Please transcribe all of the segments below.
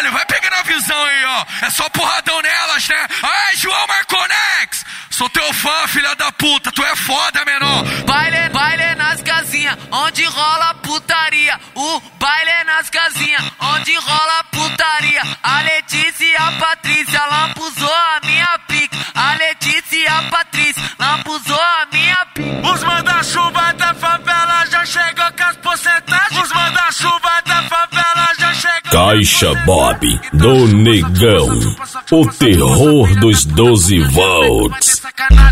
caralho, vai pegando a visão aí, ó. É só porradão nelas, né? Ai, João Marconex! Sou teu fã, filha da puta, tu é foda, menor. Baile nas casinhas, onde rola putaria. O baile nas casinhas, onde rola putaria. A Letícia e a Patrícia lambuzou a minha pica. A Letícia e a Patrícia lambuzou a minha pica. Os manda-chuva da favela já chegou com as porcentagens. Os manda-chuva da favela já chegou. Caixa Bob do Negão, o terror dos 12 volts.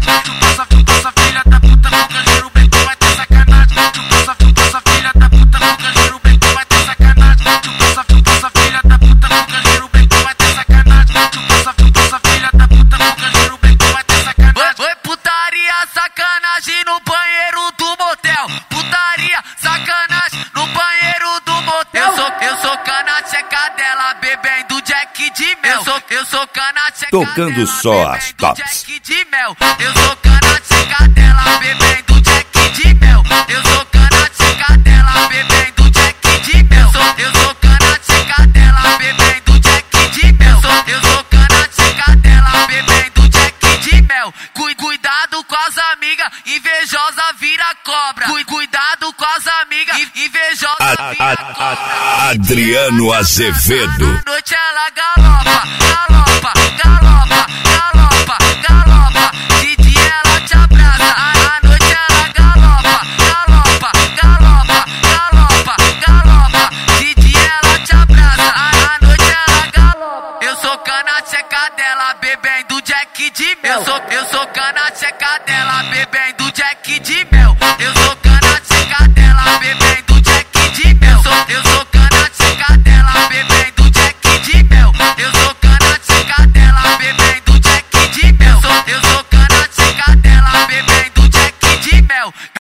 Oi, putaria, sacanagem no banheiro do motel. Putaria, sacanagem no banheiro do motel. Eu sou cana tcheca dela, bebendo Jack de mel. Eu sou cana tcheca tocando só as tops. Jack de mel. Eu sou cana tcheca dela, bebendo Jack de mel. Eu sou cana tcheca dela, bebendo Jack de mel. Eu sou cana tcheca dela, bebendo Jack de mel. Eu sou cana tcheca dela, bebendo Jack de mel. Cuidado com as amigas, invejosa vira cobra. Cuidado com as amigas, invejosa vira cobra. Adriano Azevedo. À noite ela galopa, galopa, galopa, galopa, galopa. De dia ela te abraça. À noite ela galopa, galopa, galopa, galopa, galopa. De dia ela te abraça. À noite ela galopa. Eu sou cana tcheca dela, bebendo Jack de mel. Eu